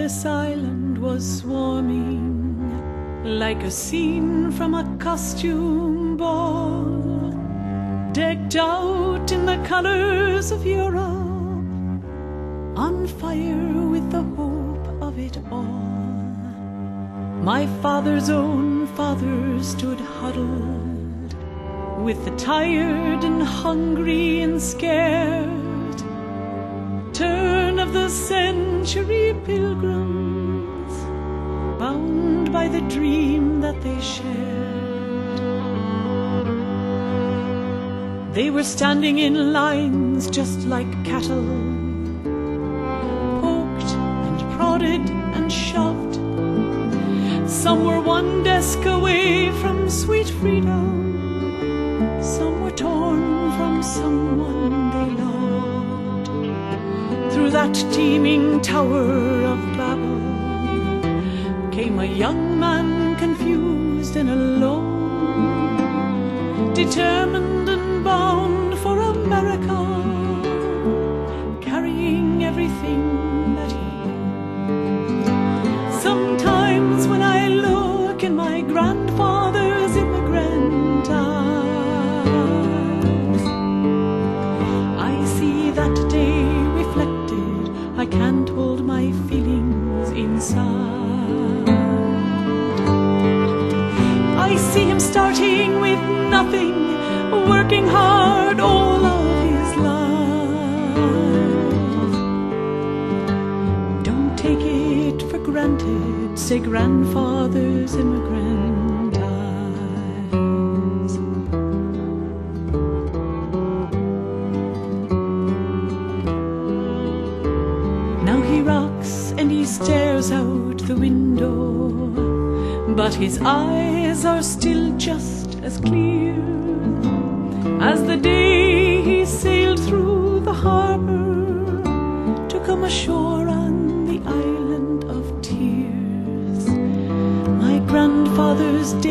Ellis Island was swarming like a scene from a costume ball, decked out in the colors of Europe, on fire with the hope of it all. My father's own father stood huddled with the tired and hungry and scared turn of the century pilgrims, bound by the dream that they shared. They were standing in lines just like cattle, poked and prodded and shoved. Some were one desk away from sweet freedom, some were torn from someone they loved. Through that teeming tower of Babel came a young man, confused and alone, determined and bound for America, carrying everything that he owned. Sometimes when I look in my grandfather's immigrant eyes, I see that day reflected. I can't hold my feelings inside. I see him starting with nothing, working hard all of his life. Don't take it for granted, say grandfather's immigrant eyes. Now he rocks and he stares out the window, but his eyes are still just as clear as the day he sailed through the harbor to come ashore on the island of tears. My grandfather's day